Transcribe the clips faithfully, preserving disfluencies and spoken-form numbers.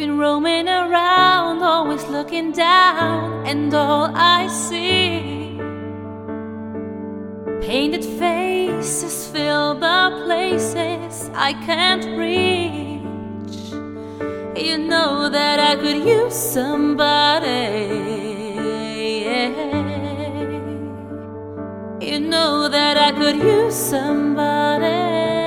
been roaming around, always looking down, and all I see, painted faces fill the places I can't reach. You know that I could use somebody. You know that I could use somebody.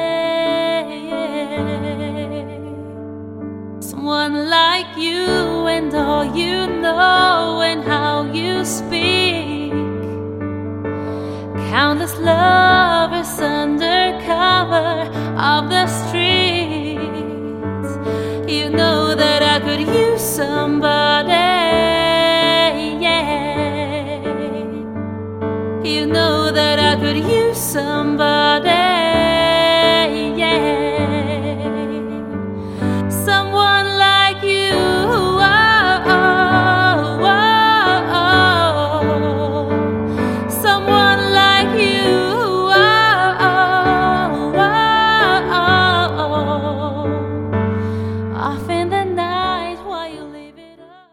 Someone like you, and all you know and how you speak. Countless lovers under cover of the streets. You know that I could use somebody. You know that I could use somebody, yeah. Someone like you, oh, oh, oh, oh. Someone like you, oh, oh, oh, oh. Off in the night while you leave it up.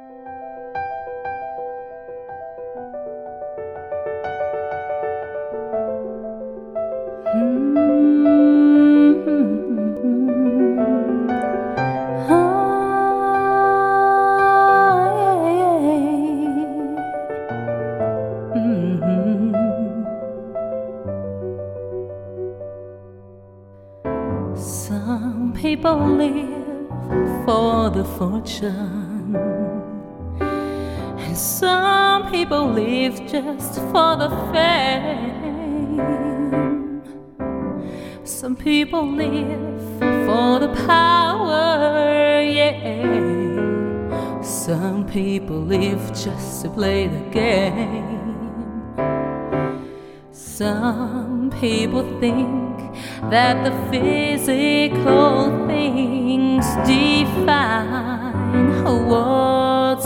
Some people live for the fortune, and some people live just for the fame. Some people live for the power, yeah. Some people live just to play the game. Some people think that the physical things define what's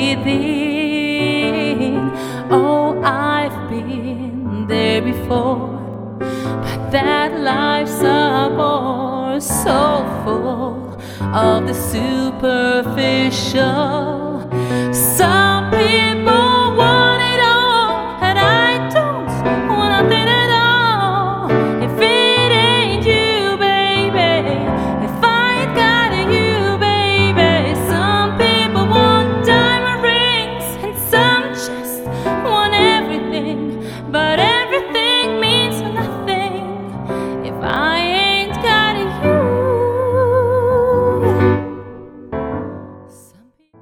within. Oh, I've been there before, but that life's a bore so full of the superficial. Some people want it all, and I don't want nothing at all. If it ain't you, baby, if I ain't got you, baby. Some people want diamond rings, and some just want everything, but everything means nothing if I ain't got you. Some people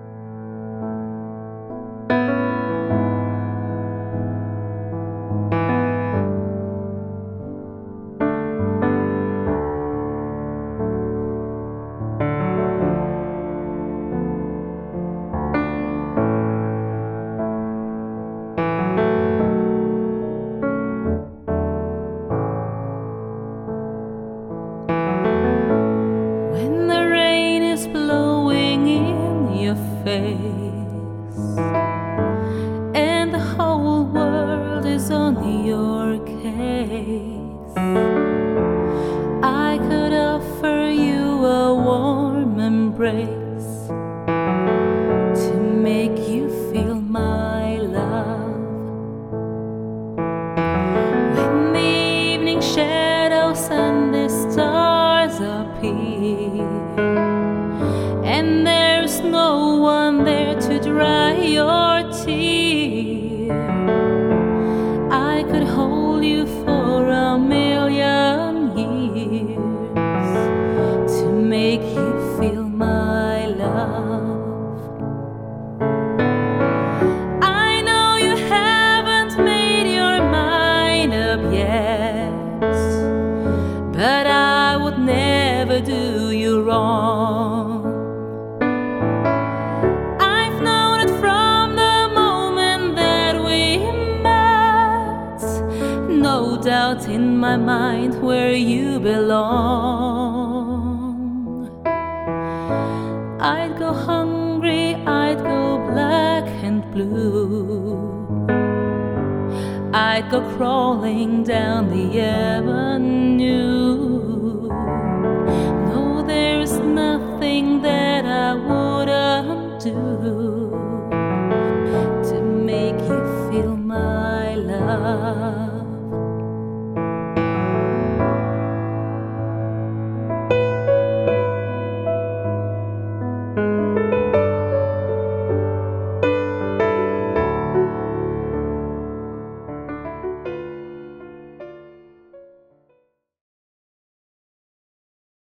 when the rain is blowing in your face and the whole world is on your case, I could offer you a warm embrace to make you feel my love. When the evening shadows and the stars appear, and there's no one there to dry your tear, I could hold you for a million years to make you feel my love. I know you haven't made your mind up yet, but I would never do you wrong. I've known it from the moment that we met, no doubt in my mind where you belong. I'd go hungry, I'd go black and blue, I'd go crawling down the avenue. No, there's nothing that I do to make you feel my love.